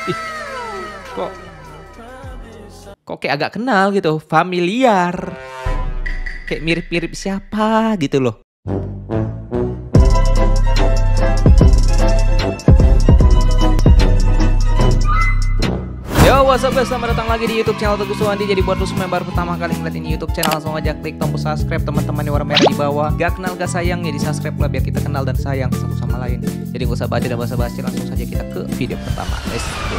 Ih, kok kayak agak kenal gitu, familiar. Kayak mirip-mirip siapa gitu loh. Yo, what's up guys, selamat datang lagi di YouTube channel Teguh Suwandi. Jadi buat lu semua yang baru pertama kali ngeliat ini YouTube channel, langsung aja klik tombol subscribe teman-teman yang warna merah di bawah. Gak kenal gak sayang ya, di subscribe lah biar kita kenal dan sayang satu sama lain. Jadi gak usah baca dan basa-basi, langsung saja kita ke video pertama. Let's go.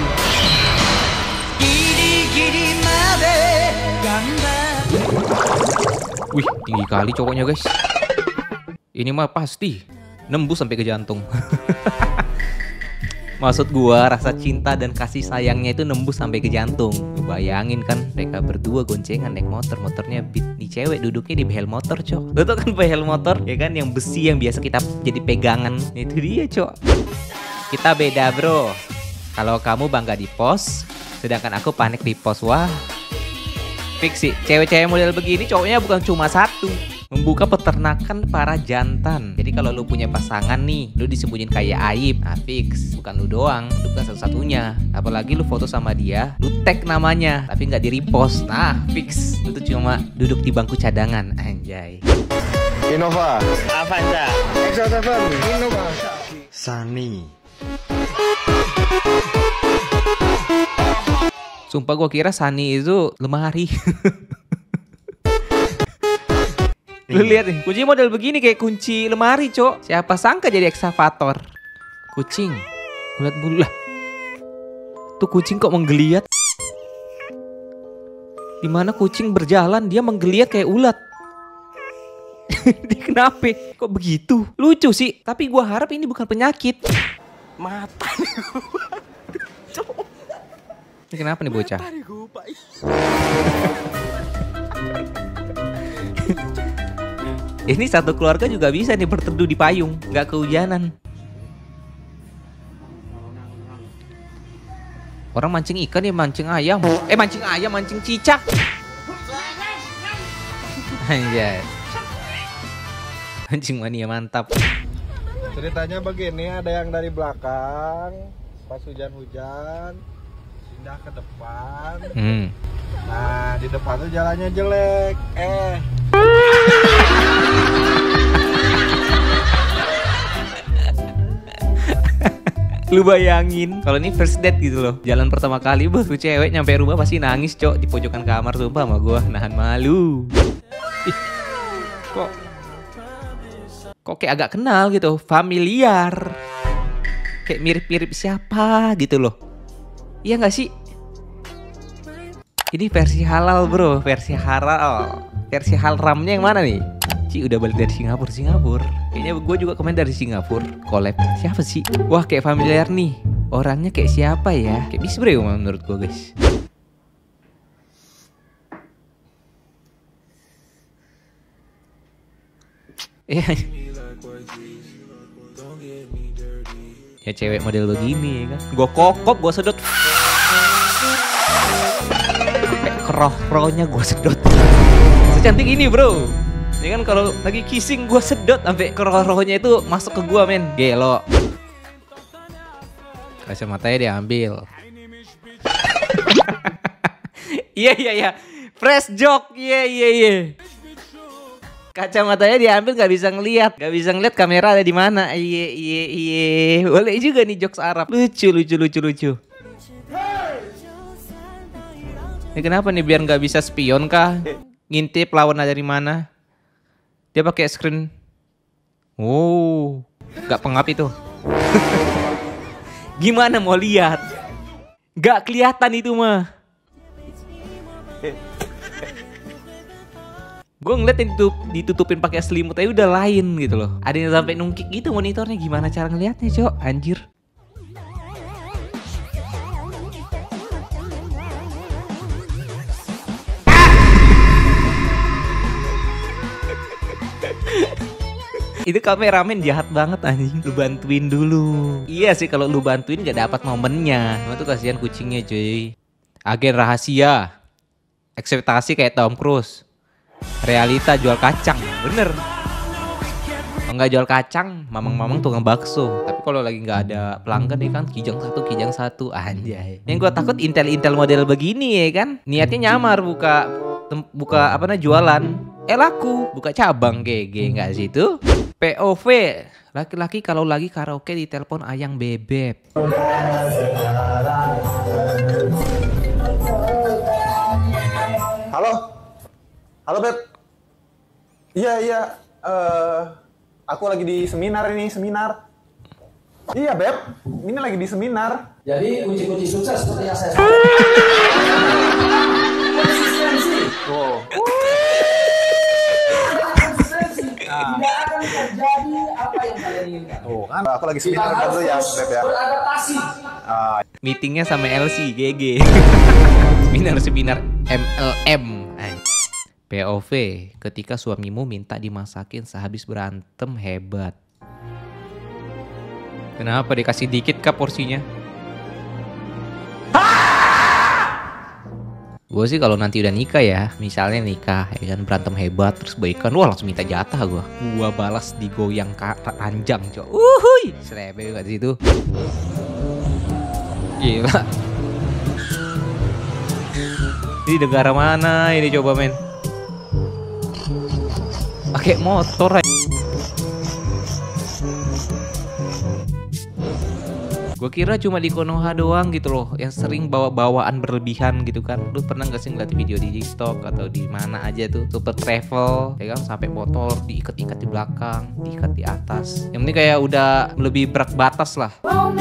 Wih, tinggi kali cowoknya guys. Ini mah pasti nembus sampai ke jantung. Maksud gua rasa cinta dan kasih sayangnya itu nembus sampai ke jantung. Lu bayangin kan mereka berdua goncengan naik motor. Motornya nih cewek duduknya di behel motor, cok. Lu tau kan behel motor? Ya kan yang besi yang biasa kita jadi pegangan. Itu dia, cok. Kita beda, bro. Kalau kamu bangga di pos, sedangkan aku panik di pos. Wah, fix sih. Cewek-cewek model begini cowoknya bukan cuma satu. Membuka peternakan para jantan. Jadi kalau lu punya pasangan nih, lu disembunyiin kayak aib. Nah fix, bukan lu doang, lu bukan satu-satunya. Apalagi lu foto sama dia, lu tag namanya, tapi nggak di repost. Nah fix, lu tuh cuma duduk di bangku cadangan. Anjay. Innova, Avanza, X7, Innova, Sunny. Sumpah gua kira Sunny itu lemari. Lu lihat nih, kunci model begini kayak kunci lemari, cok. Siapa sangka jadi ekskavator. Kucing, lihat bulu lah. Tuh kucing kok menggeliat. Dimana kucing berjalan, dia menggeliat kayak ulat. Dia kenapa? Kok begitu? Lucu sih, tapi gua harap ini bukan penyakit. Mata nih gua. Ini kenapa nih bocah? Mata nih gua, Pak. Ini satu keluarga juga bisa nih berteduh di payung, nggak kehujanan. Orang mancing ikan ya mancing ayam. Mancing ayam, mancing cicak. Anjay. Mancing mania mantap. Ceritanya begini, ada yang dari belakang pas hujan-hujan pindah ke depan. Nah di depan tuh jalannya jelek. Lu bayangin kalau ini first date gitu loh. Jalan pertama kali tuh cewek nyampe rumah pasti nangis, cok, di pojokan kamar. Sumpah sama gua nahan malu. Ih, kok kayak agak kenal gitu, familiar. Kayak mirip-mirip siapa gitu loh. Iya gak sih? Ini versi halal, bro, versi halal. Versi haramnya yang mana nih? Ci udah balik dari Singapura. Kayaknya gue juga komen dari Singapura. Collab siapa sih? Wah kayak familiar nih. Orangnya kayak siapa ya? Kayak Bisbre menurut gue guys. Ya cewek model begini ya kan. Gue kokop, gue sedot. Keroh-kerohnya gue sedot. Secantik ini, bro. Ini kan kalau lagi kissing gue sedot sampai keroh-kerohnya itu masuk ke gue, men. Gelo. Kacamatanya diambil. Iya. Fresh joke. Iya. Kacamatanya diambil, nggak bisa ngelihat kamera ada di mana. Iya. Boleh juga nih jokes Arab. Lucu. Ini kenapa nih, biar nggak bisa spion kah? Ngintip lawan ada di mana? Dia pakai screen. Oh, nggak pengap itu. Gimana mau lihat? Nggak kelihatan itu mah. Gue ngeliat ditutupin pakai selimut aja udah lain gitu loh. Ada yang sampai nungkik gitu monitornya. Gimana cara ngelihatnya, cok? Anjir. Itu kameramen jahat banget anjing. Lu bantuin dulu. Iya sih, kalau lu bantuin gak dapat momennya. Cuma tuh kasihan kucingnya, cuy. Agen rahasia, ekspektasi kayak Tom Cruise, realita jual kacang. Bener. Nggak jual kacang, mamang-mamang tukang bakso. Tapi kalau lagi nggak ada pelanggan ya kan, kijang satu, anjay. Yang gue takut intel model begini ya kan, niatnya nyamar buka apa namanya jualan, laku buka cabang GG nggak sih itu? POV, laki-laki kalau lagi karaoke di telepon ayang bebek. Halo Beb. Iya. Aku lagi di seminar. Iya Beb, ini lagi di seminar. Jadi kunci-kunci sukses seperti yang saya konsistensi. Oh. Tidak akan terjadi apa yang kalian inginkan. Tuh kan, aku lagi seminar dulu ya Beb ya. Beradaptasi. Meetingnya sama LC GG. Seminar MLM. POV, ketika suamimu minta dimasakin sehabis berantem, hebat. Kenapa dikasih dikit kah porsinya? Gue sih kalau nanti udah nikah ya, misalnya nikah ya kan, berantem hebat terus baikan, wah langsung minta jatah gue. Gua balas digoyang ranjang, cok. Uhuy, selebe gak di situ. Gila. Ini negara mana ini coba men? Pakai motor aja. Gue kira cuma di Konoha doang gitu loh, yang sering bawa-bawaan berlebihan gitu kan. Lu pernah gak sih ngeliat video di TikTok atau di mana aja tuh, super travel, ya kan, sampai motor diikat-ikat di belakang, diikat di atas. Yang penting kayak udah lebih berat batas lah.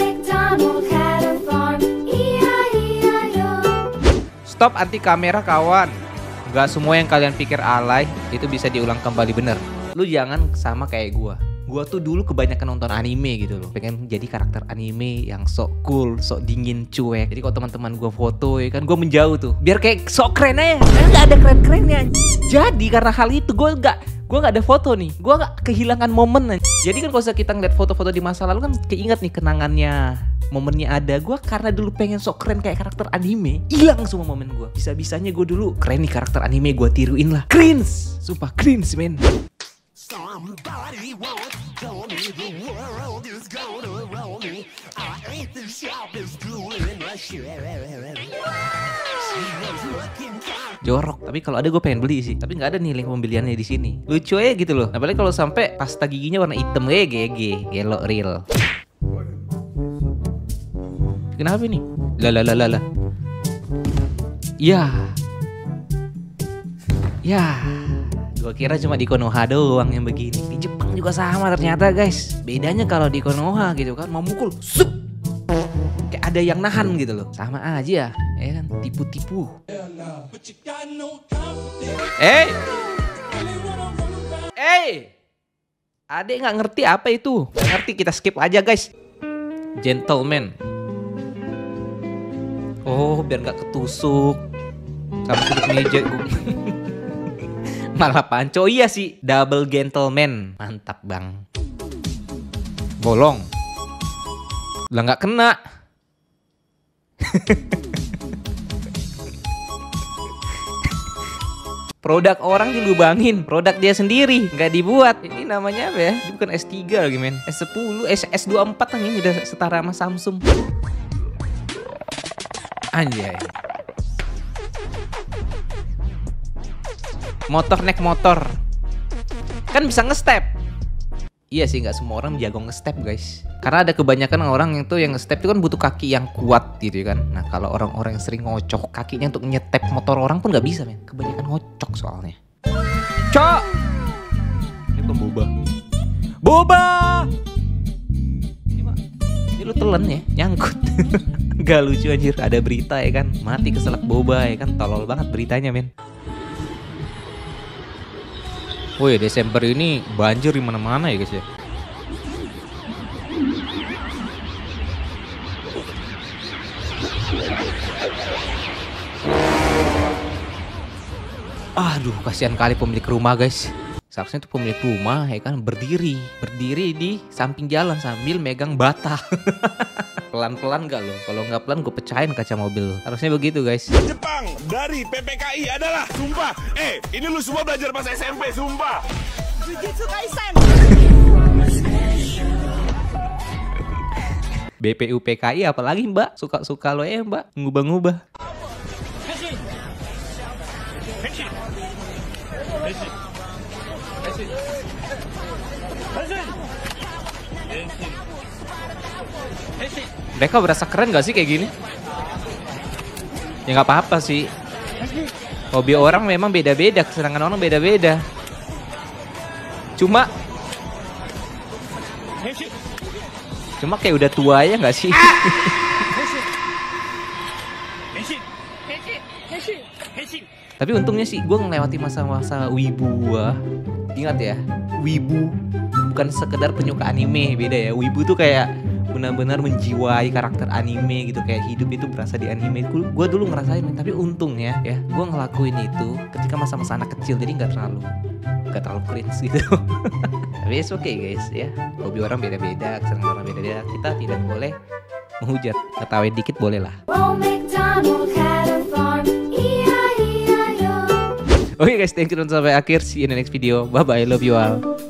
Stop anti kamera kawan. Gak semua yang kalian pikir alay itu bisa diulang kembali bener. Lu jangan sama kayak gua. Gua tuh dulu kebanyakan nonton anime gitu loh. Pengen jadi karakter anime yang sok cool, sok dingin, cuek. Jadi kalau teman-teman gua foto ya kan, gua menjauh tuh. Biar kayak sok keren aja. Karena gak ada keren-kerennya. Jadi karena hal itu gua gak ada foto nih. Gua gak kehilangan momen. Jadi kan kalau kita ngeliat foto-foto di masa lalu kan keinget nih kenangannya. Momennya ada. Gue karena dulu pengen sok keren kayak karakter anime, hilang semua momen gue. Bisa-bisanya gue dulu keren nih karakter anime, gue tiruin lah. Cringe, sumpah cringe men. Jorok, tapi kalau ada gue pengen beli sih. Tapi nggak ada nih link pembeliannya di sini. Lucu aja gitu loh. Apalagi kalau sampai pasta giginya warna hitam, GG, yellow real. Kenapa ini? Lah. Ya. Gua kira cuma di Konoha doang yang begini. Di Jepang juga sama ternyata guys. Bedanya kalau di Konoha gitu kan, mau mukul, sup, kayak ada yang nahan gitu loh. Sama aja ya kan, tipu-tipu. Adek nggak ngerti apa itu? Nggak ngerti, kita skip aja guys. Gentleman. Oh, biar nggak ketusuk sama sudut meja. Malah panco. Iya sih, double gentleman. Mantap bang. Bolong. Lah nggak kena. Produk orang dilubangin, produk dia sendiri nggak dibuat. Ini namanya apa ya? Ini bukan S3 lagi men, S10, S24 kan ini udah setara sama Samsung. Anjay. Motor naik motor kan bisa nge-step. Iya sih, nggak semua orang jago nge-step guys. Karena ada kebanyakan orang yang tuh yang nge-step itu kan butuh kaki yang kuat gitu kan. Nah kalau orang-orang yang sering ngocok kakinya untuk nyetep motor orang pun nggak bisa men. Kebanyakan ngocok soalnya. Cok. Ini pemboba. Boba. Ini lu telan ya, nyangkut. Gak lucu anjir, ada berita ya kan, mati keselak boba ya kan, tolol banget beritanya men. Woi, Desember ini banjir di mana-mana ya guys ya. Aduh, kasihan kali pemilik rumah guys. Seharusnya tuh pemilik rumah ya kan berdiri di samping jalan sambil megang bata. Pelan-pelan gak lo? Kalau nggak pelan gue pecahin kaca mobil. Harusnya begitu guys. Jepang dari PPKI adalah sumpah. Ini lu semua belajar pas SMP, sumpah. Jujutsu Kaisen. BPU PKI apalagi mbak, suka-suka lo ya mbak, ngubah-ngubah. Mereka berasa keren gak sih kayak gini? Ya nggak apa-apa sih. Hobi orang memang beda-beda, kesenangan orang beda-beda. Cuma kayak udah tua ya nggak sih? Tapi untungnya sih gue ngelewati masa-masa wibu gua. Ingat ya, wibu bukan sekedar penyuka anime, beda ya. Wibu tuh kayak benar-benar menjiwai karakter anime gitu, kayak hidup itu berasa di anime. Gue dulu ngerasain, tapi untungnya ya gue ngelakuin itu ketika masa-masa anak kecil, jadi nggak terlalu cringe gitu. Tapi it's okay guys ya, hobi orang beda-beda, kesenangan orang beda-beda. Kita tidak boleh menghujat, ketawain dikit boleh lah. Oke guys, thank you dan sampai akhir. See you in the next video. Bye bye, love you all.